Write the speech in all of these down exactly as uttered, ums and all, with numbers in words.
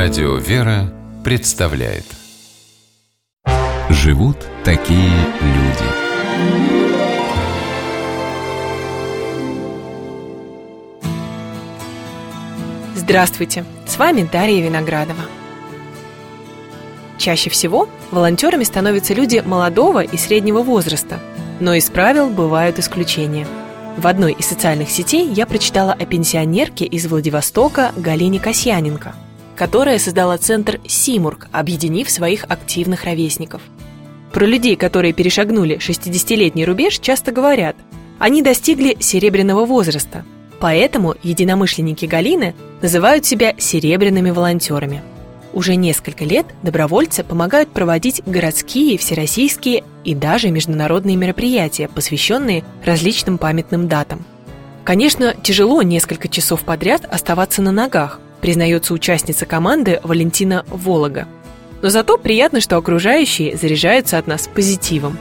Радио «Вера» представляет. Живут такие люди. Здравствуйте! С вами Дарья Виноградова. Чаще всего волонтерами становятся люди молодого и среднего возраста, но из правил бывают исключения. В одной из социальных сетей я прочитала о пенсионерке из Владивостока Галине Касьяненко, которая создала центр «Симург», объединив своих активных ровесников. Про людей, которые перешагнули шестидесятилетний рубеж, часто говорят: они достигли серебряного возраста, поэтому единомышленники Галины называют себя серебряными волонтерами. Уже несколько лет добровольцы помогают проводить городские, всероссийские и даже международные мероприятия, посвященные различным памятным датам. Конечно, тяжело несколько часов подряд оставаться на ногах, признается участница команды Валентина Волога. Но зато приятно, что окружающие заряжаются от нас позитивом.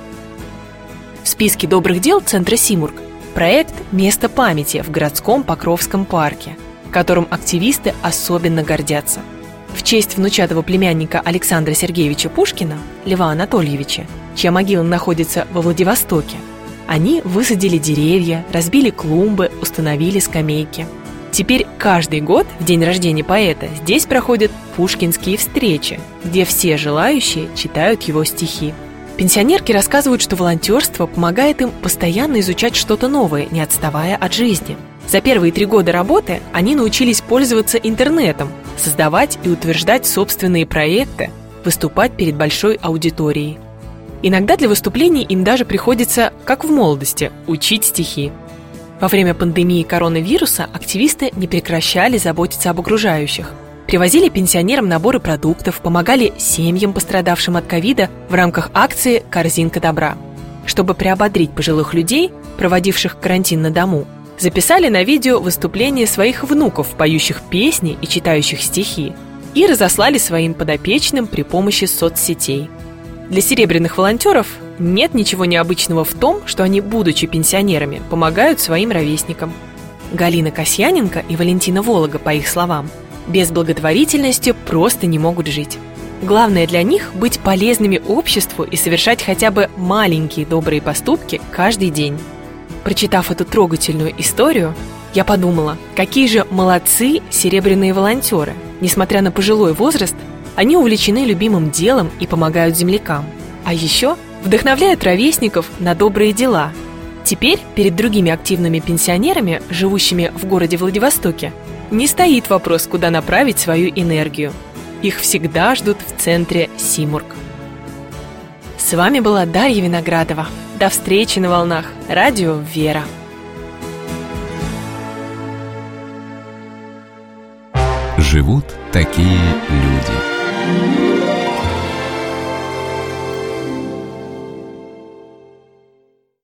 В списке добрых дел центра «Симург» проект «Место памяти» в городском Покровском парке, которым активисты особенно гордятся. В честь внучатого племянника Александра Сергеевича Пушкина, Льва Анатольевича, чья могила находится во Владивостоке, они высадили деревья, разбили клумбы, установили скамейки. Теперь каждый год, в день рождения поэта, здесь проходят пушкинские встречи, где все желающие читают его стихи. Пенсионерки рассказывают, что волонтерство помогает им постоянно изучать что-то новое, не отставая от жизни. За первые три года работы они научились пользоваться интернетом, создавать и утверждать собственные проекты, выступать перед большой аудиторией. Иногда для выступлений им даже приходится, как в молодости, учить стихи. Во время пандемии коронавируса активисты не прекращали заботиться об окружающих. Привозили пенсионерам наборы продуктов, помогали семьям, пострадавшим от ковида, в рамках акции «Корзинка добра». Чтобы приободрить пожилых людей, проводивших карантин на дому, записали на видео выступления своих внуков, поющих песни и читающих стихи, и разослали своим подопечным при помощи соцсетей. Для серебряных волонтеров нет ничего необычного в том, что они, будучи пенсионерами, помогают своим ровесникам. Галина Касьяненко и Валентина Волога, по их словам, без благотворительности просто не могут жить. Главное для них – быть полезными обществу и совершать хотя бы маленькие добрые поступки каждый день. Прочитав эту трогательную историю, я подумала, какие же молодцы серебряные волонтеры. Несмотря на пожилой возраст, они увлечены любимым делом и помогают землякам. А еще вдохновляют ровесников на добрые дела. Теперь перед другими активными пенсионерами, живущими в городе Владивостоке, не стоит вопрос, куда направить свою энергию. Их всегда ждут в центре «Симург». С вами была Дарья Виноградова. До встречи на волнах Радио «Вера». Живут такие люди.